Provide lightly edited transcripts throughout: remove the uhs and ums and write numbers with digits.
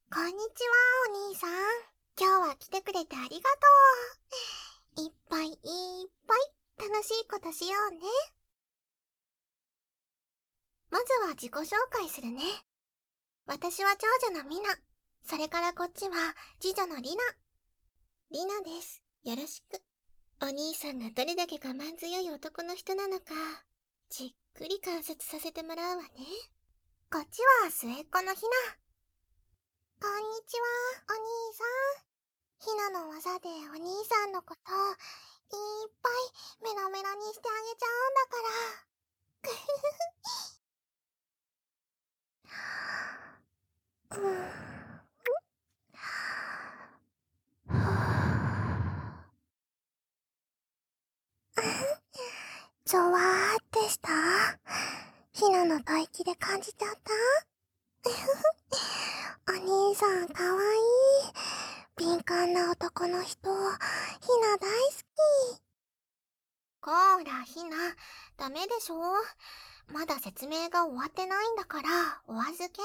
こんにちは、お兄さん。今日は来てくれてありがとう。いっぱいいっぱい楽しいことしようね。まずは自己紹介するね。私は長女のミナ。それからこっちは次女のリナ。リナです。よろしく。お兄さんがどれだけ我慢強い男の人なのか、じっくり観察させてもらうわね。こっちは末っ子のヒナ。こんにちは、お兄さん。ひなの技でお兄さんのこと、いっぱいメロメロにしてあげちゃうんだから。ゾワーってした？ひなの吐息で感じちゃった？お兄さんかわいい。敏感な男の人、ひな大好き。こーら、ひな、ダメでしょ。まだ説明が終わってないんだから、お預け。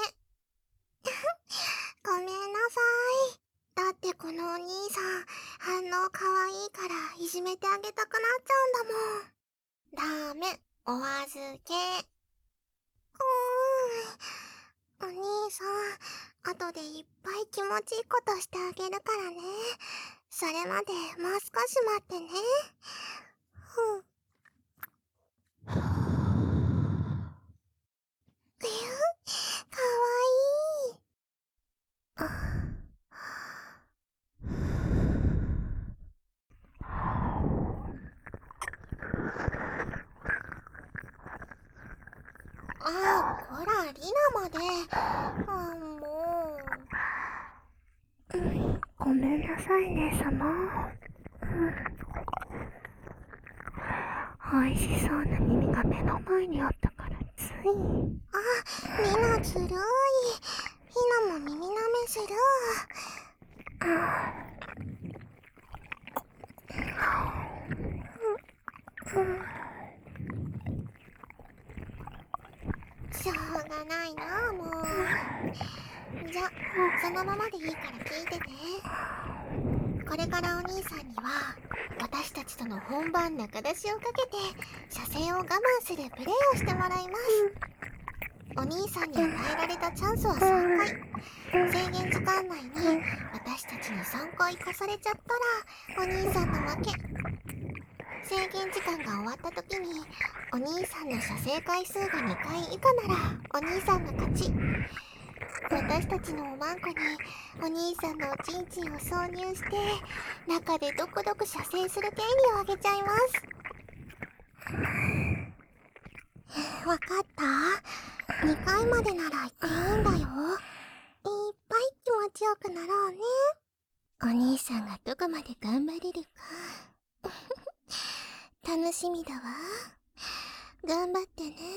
ごめんなさい。だってこのお兄さん、反応かわいいからいじめてあげたくなっちゃうんだもん。ダメ、お預け。お兄さん、後でいっぱい気持ちいいことしてあげるからね。それまでもう少し待ってね。ふん。かわいい。こら、リナまで。もう。ごめんなさいね、様。美味しそうな耳が目の前にあったからつい。リナずるい。ひなも耳舐めする。しょうがないな、もう。じゃ、そのままでいいから聞いてね。これからお兄さんには、私たちとの本番仲出しをかけて、射精を我慢するプレイをしてもらいます。お兄さんに与えられたチャンスは3回。制限時間内に私たちに3回貸されちゃったら、お兄さんの負け。制限時間が終わった時に、お兄さんの射精回数が2回以下なら、お兄さんの勝ち。私たちのおまんこに、お兄さんのおちんちんを挿入して、中でドクドク射精する権利をあげちゃいます。わかった？ 2 回までなら言っていいんだよ。いっぱい気持ちよくなろうね。お兄さんがどこまで頑張れるか。楽しみだわ。頑張ってね。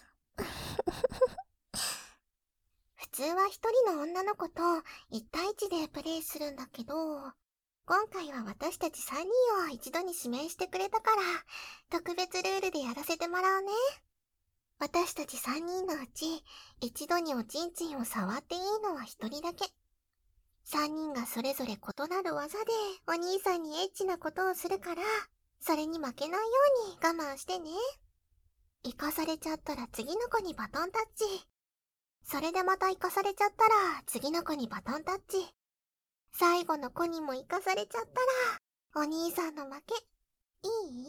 普通は一人の女の子と1対1でプレイするんだけど、今回は私たち3人を一度に指名してくれたから、特別ルールでやらせてもらうね。私たち3人のうち、一度におちんちんを触っていいのは1人だけ。3人がそれぞれ異なる技でお兄さんにエッチなことをするから、それに負けないように我慢してね。生かされちゃったら次の子にバトンタッチ。それでまた生かされちゃったら次の子にバトンタッチ。最後の子にも生かされちゃったら、お兄さんの負け。いい？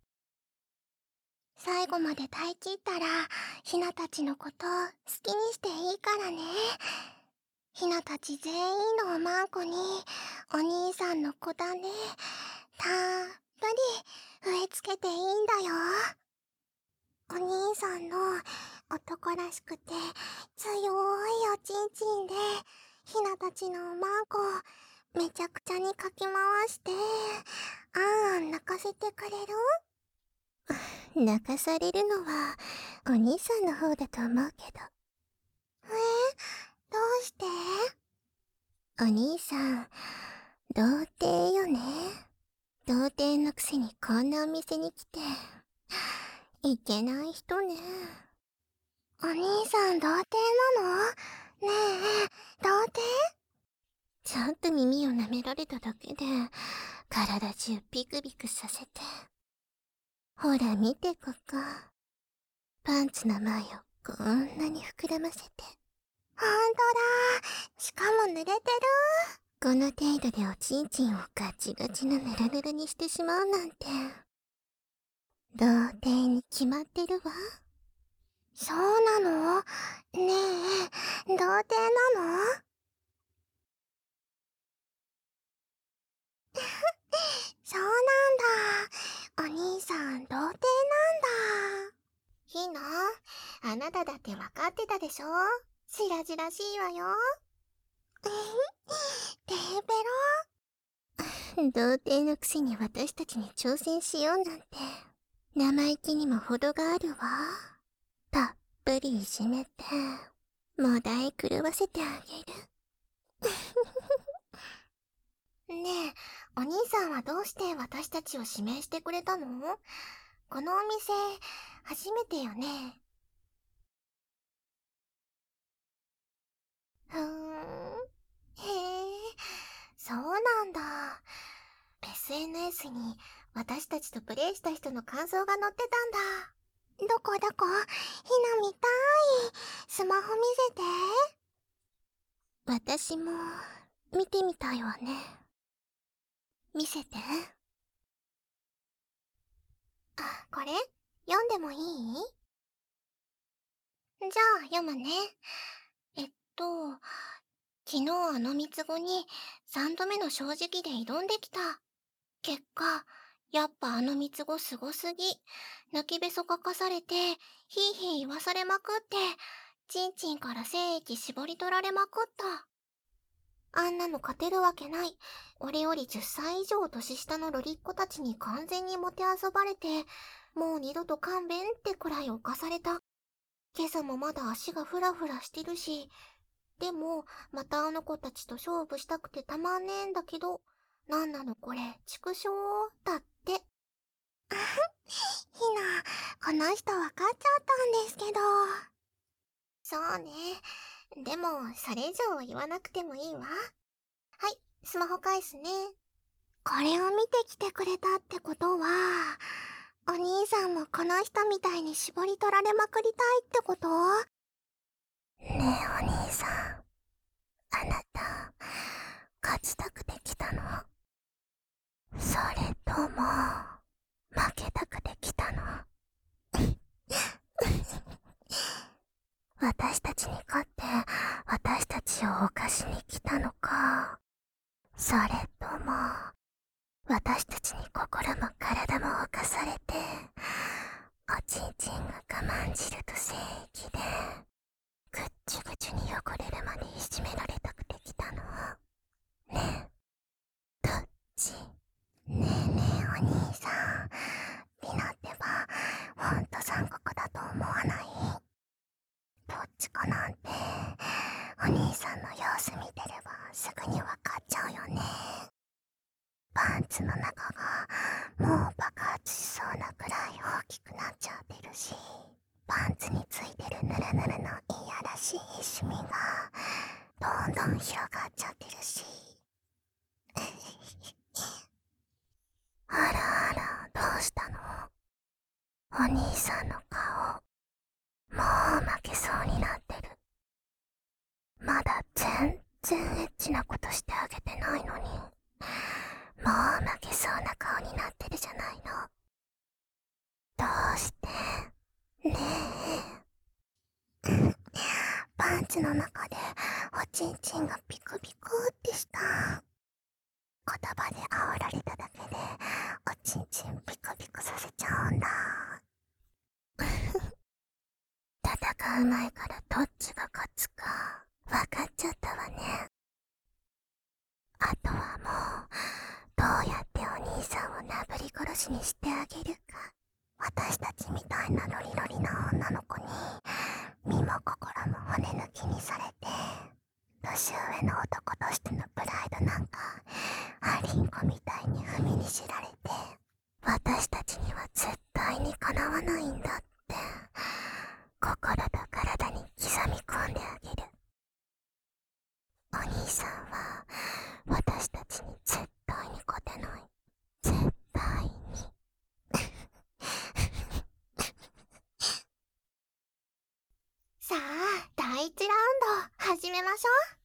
最後まで耐え切ったら、ひなたちのこと好きにしていいからね。ひなたち全員のおまんこに、お兄さんの子だね。たっぷり植え付けていいんだよ。お兄さんの男らしくて強いおちんちんで、ひなたちのおまんこめちゃくちゃにかき回して、あん泣かせてくれる？泣かされるのはお兄さんの方だと思うけど。どうして？お兄さん、童貞よね。童貞のくせにこんなお店に来て、いけない人ね。お兄さん童貞なの？ねえ、童貞？ と耳を舐められただけで体中ビクビクさせて。ほら見てここ。パンツの前をこんなに膨らませて。ほんとだ。しかも濡れてる。この程度でおちんちんをガチガチのヌルヌルにしてしまうなんて。童貞に決まってるわ。そうなの？ねえ、童貞なの？そうなんだ。お兄さん、童貞なんだ。ひな、あなただってわかってたでしょ？白々しいわよ。テーペロ。童貞のくせに私たちに挑戦しようなんて、生意気にも程があるわ。たっぷりいじめて、もだい狂わせてあげる。ねえ、お兄さんはどうして私たちを指名してくれたの？このお店、初めてよね。へえ、そうなんだ。SNS に私たちとプレイした人の感想が載ってたんだ。どこどこ？ひな見たい。スマホ見せて。私も見てみたいわね。見せて。あ、これ読んでもいい？じゃあ読むね。えっと、昨日あの三つ子に3度目の正直で挑んできた。結果、やっぱあの三つ子すごすぎ。泣きべそかかされて、ヒーヒー言わされまくって、ちんちんから精液絞り取られまくった。あんなの勝てるわけない。俺より10歳以上年下のロリっ子たちに完全にもてあそばれて、もう二度と勘弁ってくらい犯された。今朝もまだ足がフラフラしてるし、でも、またあの子たちと勝負したくてたまんねえんだけど、なんなのこれ、畜生だって。ひな、この人わかっちゃったんですけど。そうね。でも、それ以上言わなくてもいいわ。はい、スマホ返すね。これを見てきてくれたってことは、お兄さんもこの人みたいに絞り取られまくりたいってこと？ねえお兄さん、あなた、勝ちたくて来たの？それとも、負けたくて来たの？私たちに勝って、私たちを犯しに来たのか、それとも、私たちに心も体も侵されて、おちんちんが我慢汁と精液で、ぐっちゅぐちゅに汚れるまでいじめられたくて来たの？ねえ、どっち？ねえねえお兄さん、リナってば、ほんと残酷だと思わない？どっちかなんて、お兄さんの様子見てればすぐにわかっちゃうよね。パンツの中がもう爆発しそうなくらい大きくなっちゃってるし、パンツについてるヌルヌルのいやらしいシミがどんどん広がっちゃってるし。あらあら、どうしたの？お兄さんの顔、もう負けそうになってる。まだ全然エッチなことしてあげてないのに、もう負けそうな顔になってるじゃないの。どうしてねえ。パンツの中でおちんちんがピクピクってした。言葉で煽られただけでおちんちんピクピクさせちゃうんだ。戦う前からどっちが勝つか分かっちゃったわね。あとはもうどうやってお兄さんをなぶり殺しにしてあげるか。私たちみたいなロリロリな女の子に身も心も骨抜きにされて、年上の男としてのプライドなんかアリンコみたいに踏みにじられて、私たちには絶対にかなわないんだって心と体に刻み込んであげる。お兄さんは私始めましょう。